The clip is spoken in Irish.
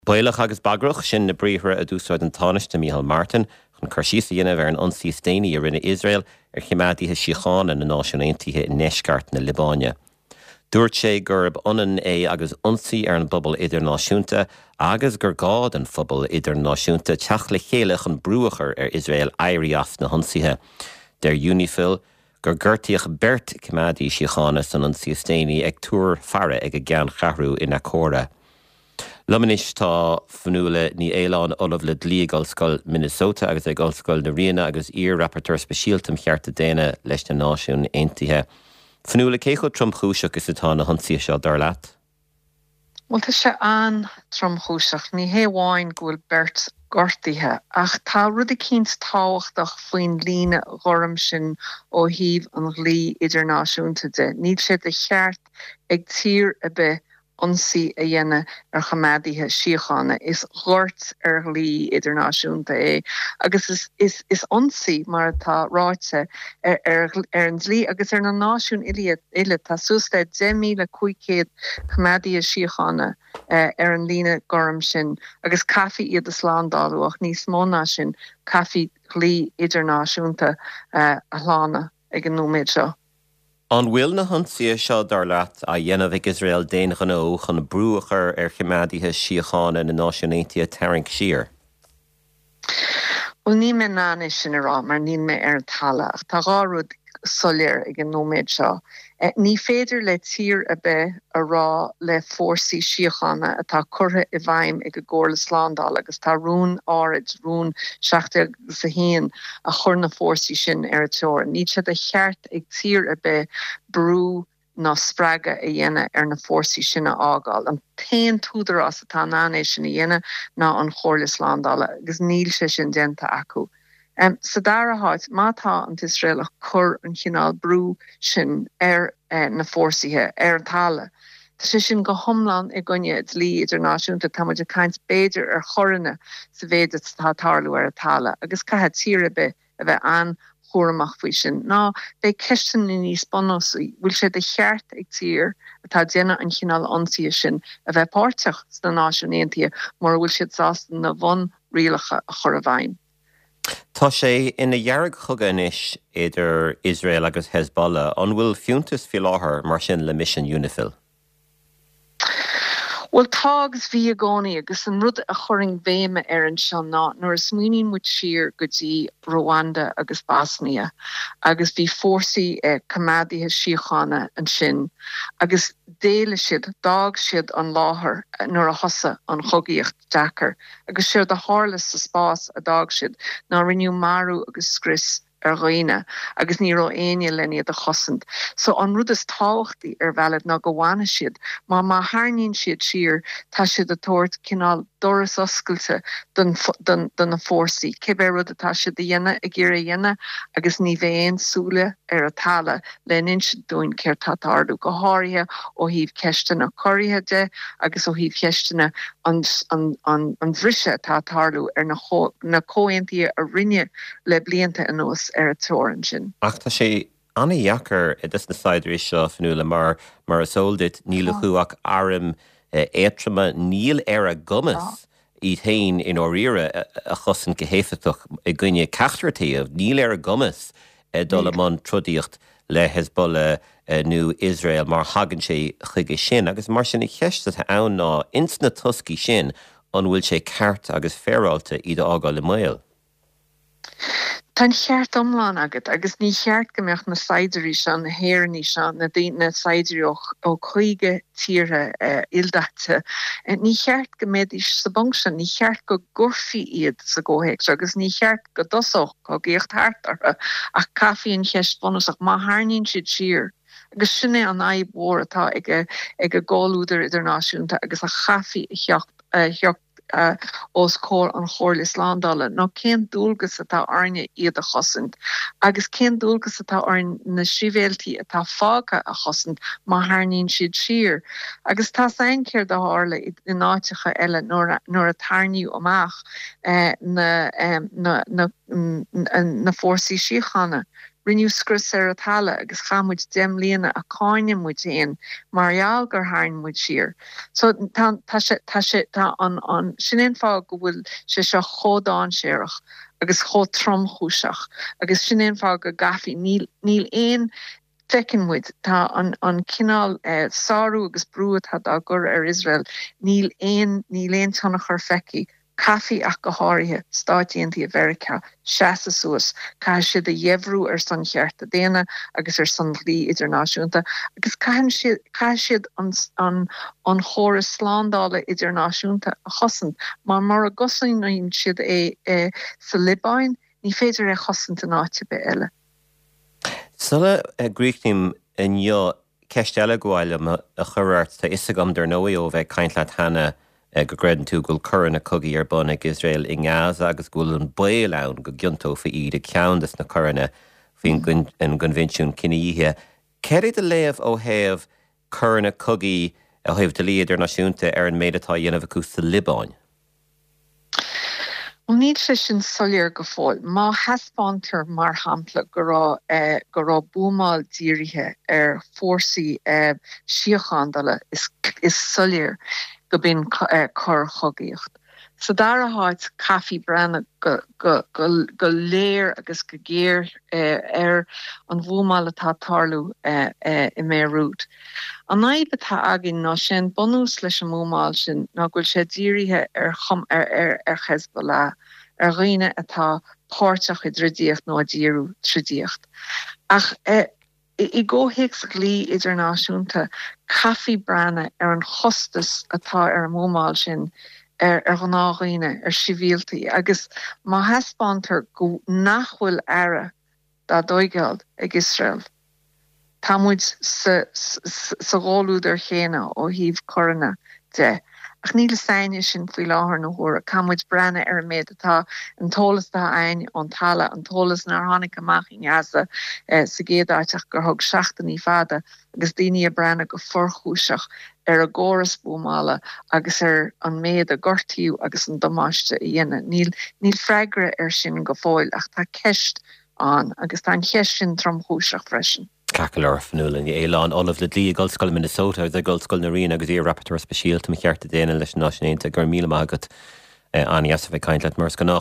Bailach agus bagrach sin na bríomhre a dúsáid an táiste Micheál Martin chun chuirsí a dhéanamh ar an ionsaí Stainí a rinne Israel ar chiimeadaithe síochána na náisiún aontaithe in Neisceart na Libáine. Dúirt sé gurb ionan é agus ionsaí ar an bpobal idirnáisiúnta agus gur gád an phobal idirnáisiúnta teach le chéile chun brúachar ar Israel éirí as na ionsaithe. Der UNIFIL gur gurtaíoch beirt chiimeadaí síochána san ionsaí Stainí ag túr fearre ag a gceann cheathrú in Acóra. Lumanis tá fanúla ní éileán olamh le dlí Gulscoil Minnesota agus ag Gulscoil na Riana agus rapporteur speisialtam chearta déine leis na náisiún aontaithe. Fanúla cé chud tromchúiseach is atá na honsaí seo dar leat? Well, tá sé an tromchúiseach ní héháin gúil beirt gortaithe ach tá rud a cíns táhachtach faoin líne ghoram sin ó híomh an ghlí idirnáisiúnta de. Níl sé de cheart ag tír a bheith ionsaí a dhéanamh ar chiimeadaithe síochána is ghort ar ghlí idirnáisiúnta é. Agus is ionsaí mar tá ráite ar an dlí agus ar na náisiún ile tá sústa 10,500 chiimeadaithe síochána ar an líne ghoram sin agus caithfí iad a slándáilú ach níos mó ná sin caithfí ghlí idirnáisiúnta a chlána ag an nóméid seo. An bhfuil na honsaí seo dar leat a dhéanamh ag Israel déanaach an ó chun brúachar ar chiimeadaithe síochána na náisiún aontaithe Tarrant Sír? Well, ní me nána sin ará mar ní me ar an talla ach tá gá rud soléir ag an nóméid seo. Ní féidir le tír a bheith a rá le fórsaí síochána atá curtha i bhaim ag a gcóir le slándáil agus tá rún áid rún 60 a chur na fórsaí sin ar a teoir. Ní siad a cheart ag tír a bheith brú ná sppraga a dhéanamh ar na fórsaí sinna ágáil. An tain túdarás atá nánéis sin a dhéanamh ná an chóir le slándáil agus níl sé sin déanta acu. Sa dara háit, mátá an Israel a chur an chinál brú sin ar na fórsaithe ar an talla. Tá sé sin go thomlan i gcoinne dlí idirnáisiúnta táidir caint béidir ar choranna sa bhéad tá tarlú ar a talla. Agus caithe tír a bheith an chóramach faoi sin. Ná bheith ceistan in níos bonósaí, bhfuil sé de cheart ag tír atá déanamh an chinál ionsaí sin a bheith páirteach sa náisiún aontaithe mar bhfuil siad sásta na bhon rialacha a chur a bhain. Tá sé ina dhearg chuganis idir Israel agus Hezbollah an bhfuil fiúntas fi láthair mar sin le mission UNIFIL? Well, tágus bhí a gcónaí agus an rud a churing bhéime ar an seo ná nuair is muoín muid siar go dtí Rwanda agus Bosnia agus bhí fórsaí chiimeadaithe síochána an sin agus déile siad dag siad an láthair nuair a thosa an chogaíocht Dakar agus siar de hálas sa spás a dag siad ná riniu marú agus scris ar roiine agus ní ró aine lenne a chosint. So an rud is táchtaí ar bhealad ná go bhhaine siad, má tharníonn siad siar tá siad a tabhairt cinál doras oscailte don na fórsaí. Cibé rud atá siad a dhéanamh a ggéir a dhéanamh agus ní bhéon súla ar a talla lenin siad dúin céir tá tarlú go háirithe ó híomh ceistena choirithe de agus ó híomh ceistena an bhrise tá tarlú ar na cóaontaí a rinne le blianta a nós ar a teorann sin. Ach tá sé anna dheachar i dus na saidirí seo fanúla mar a sóldit níl chuach arim étrama níl ar a gummas í tain in óíire a chosan go héifiach i gcuine ceachtartaíomh níl ar a gummas dul amán trudíocht le Hezbollah nó Israel mar hagann sé chuige sin agus mar sin i cheiste ann ná ins na toscaí sin an bhfuil sé ceart agus féráilta iad ágáil le mail. Tá'n cheart omláin agat, agus ní cheart gombeach na saidirí seán, na héirní seán, na daoine saidirí ó chuige tíre ildachta. Ní cheart go méadís sa bongsan, ní cheart go gurfií iad sa ggóhéic, agus ní cheart go dosach go géocht háartara ach caifíonn cheist bonusach má tharníonn siad siar. Agus sinné an aibhór atá ag a gáilúidir idirnáisiúnta agus a chafií cheocht os cór an chóir le slándála ná cén dúlgus atá airne iad a chosint agus cén dúlgus atá airne na sríbhéaltaí atá fága a chosint má tharníonn siad siar. Agus tá ein céir de hála i náitecha eile nuair a tarniú amach na fórsaí síochána rinúscras ar a talla agus chamuid demlíana a cáine muid éon marial gur hain muid siar. So tá an sin fá go bhfuil se chodáin séireach agus cho tromchúiseach agus sin fá go gafi níl éon fecinmuid tá an cinál sáú agus brúad had agur ar Israel níl éon tanna chur feici Cafi ach go háirithe stáitianta America seasa suas cai siad a dhéhrú ar san chearta déana agus ar san lí idirnáisiúnta agus cai siad an chóras sláándála idirnáisiúnta a chosan mar a gosaíonn siad é sa Libáin ní féidir é chosanta náte be eile. Sulla gríicnim in jo ceistela gháile a churart tá isagam dar nóí ó bheith caintleat hana go gredan tú gúil curanna cogaí ar bonnig Israel i Gaza agus gúil an bail ann go giuntó fa iad a ceandas na curanna faoin an gunvinisiún ciníthe. Ceir a léamh ó thaobh curanna cogaí a thaobh de líad idirnáisiúnta ar an méidirtá dhéanamh acu sa Libáin? Níl sé sin soléir go fáil, má heaspáintear mar hampla go rá búmáil dírithe ar fórsaí síochándala is soléir go bin chur chogaíocht. So dar a háit cafi brenne go léir agus go géir ar an bhúmáil atá tarlú I mérút. An naib atá agin ná sin bonús leis an múmáil sin ná gúil sé dírithe ar Hezbollah ar riine atá páirteach I dridíocht nó a díirú tridíocht. Ach I ggóhéics lí idirnáisiúnta cafi brenne ar an chostas atá ar an múmáil sin ar an ághine ar sivíaltaí agus má heaspáintear go nachhfuil ara dá dóigéald ag Israel. Tá muid sa gáúd ar chéna ó híomh coranna de. Ach níl saine sin faoi láthair na hóra, camuid brenne ar méid atá an tólas tá ein an talla an tólas nar tháinig amach in Gaza sa géadáiteach gur thug seachtaí fada agus daoine a brenne go forchúiseach ar a góras búmála agus ar an méad a gortíú agus an domáiste I dhéine. Níl freigre ar sin go fáil ach tá ceist an agus tá an cheist sin tromchúiseach freisin. Cacalar fanúlan I Éileán Olaf le dlí Gulscoil Minnesota a Gulscoil na Rína agus í rapporteur speisialta me chearta déana leis náisiúnta gur míle agat anías a bheith caintleat mars go nach